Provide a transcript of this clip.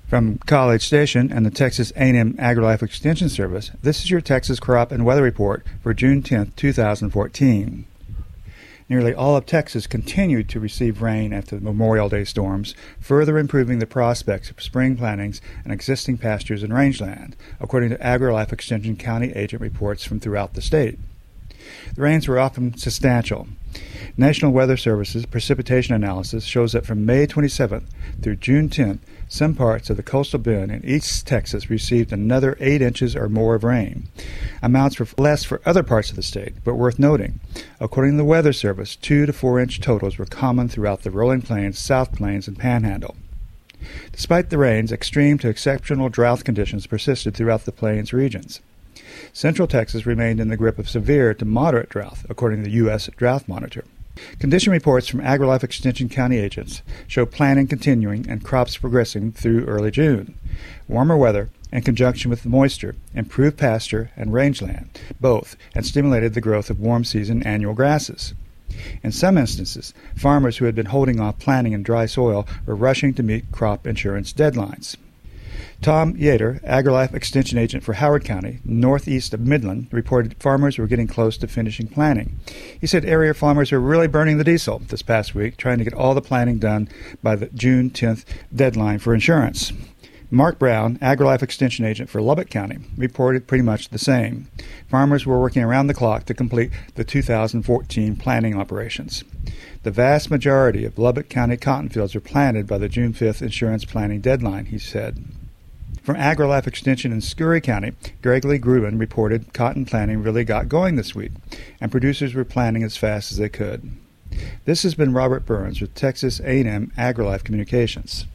From College Station and the Texas A&M AgriLife Extension Service, this is your Texas Crop and Weather Report for June 10, 2014. Nearly all of Texas continued to receive rain after the Memorial Day storms, further improving the prospects of spring plantings and existing pastures and rangeland, according to AgriLife Extension County agent reports from throughout the state. The rains were often substantial. National Weather Service's precipitation analysis shows that from May 27th through June 10th, some parts of the coastal bend in East Texas received another 8 inches or more of rain. Amounts were less for other parts of the state, but worth noting. According to the Weather Service, 2 to 4 inch totals were common throughout the Rolling Plains, South Plains, and Panhandle. Despite the rains, extreme to exceptional drought conditions persisted throughout the Plains regions. Central Texas remained in the grip of severe to moderate drought, according to the U.S. Drought Monitor. Condition reports from AgriLife Extension County agents show planting continuing and crops progressing through early June. Warmer weather, in conjunction with the moisture, improved pasture and rangeland, both, and stimulated the growth of warm-season annual grasses. In some instances, farmers who had been holding off planting in dry soil were rushing to meet crop insurance deadlines. Tom Yater, AgriLife Extension Agent for Howard County, northeast of Midland, reported farmers were getting close to finishing planting. He said area farmers are really burning the diesel this past week, trying to get all the planting done by the June 10th deadline for insurance. Mark Brown, AgriLife Extension Agent for Lubbock County, reported pretty much the same. Farmers were working around the clock to complete the 2014 planting operations. The vast majority of Lubbock County cotton fields are planted by the June 5th insurance planting deadline, he said. From AgriLife Extension in Scurry County, Greg Lee Grubin reported cotton planting really got going this week, and producers were planting as fast as they could. This has been Robert Burns with Texas A&M AgriLife Communications.